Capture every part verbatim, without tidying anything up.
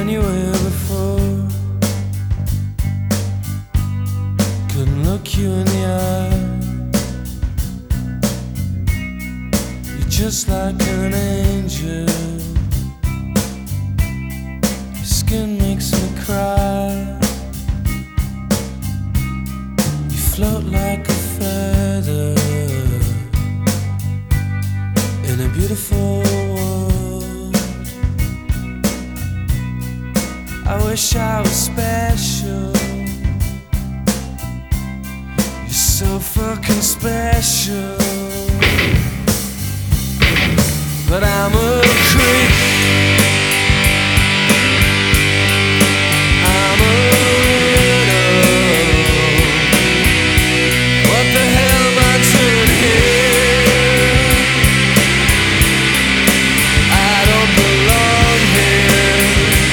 when you were here before. Couldn't look you in the eye. You're just like an angel. Your skin makes me cry. You float like a feather in a beautiful world. I wish I was special. You're so fucking special. But I'm a creep. I'm a widow. What the hell am I doing here? I don't belong here.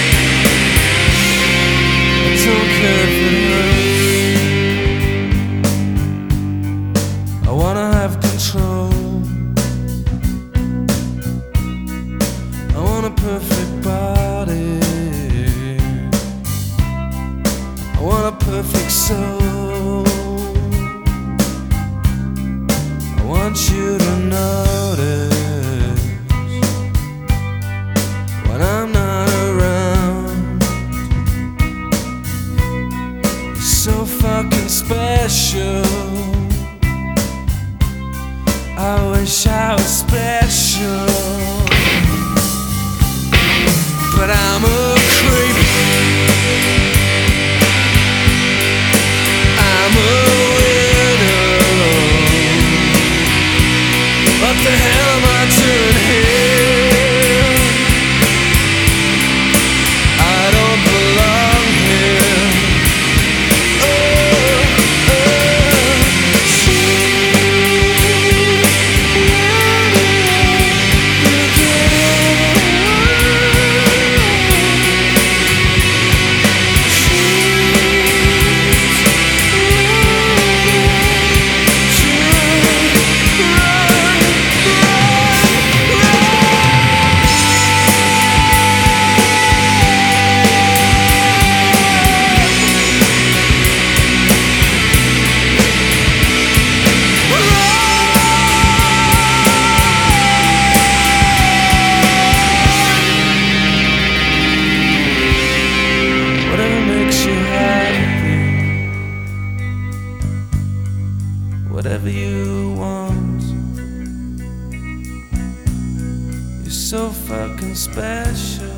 I don't care if it hurts. I wanna have control. I want a perfect body. I want a perfect soul. I want you to notice when I'm not around. You're so fucking special. I wish I was special. But I'm a creep. I'm a widow. What the hell am I doing here? I don't belong here. Oh, whatever you want. You're so fucking special.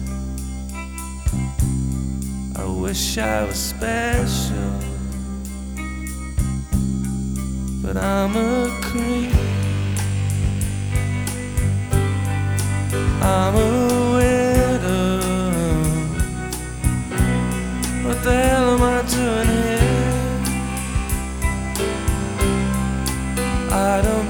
I wish I was special. But I'm a creep. I'm a widow. What the hell am I doing here? I don't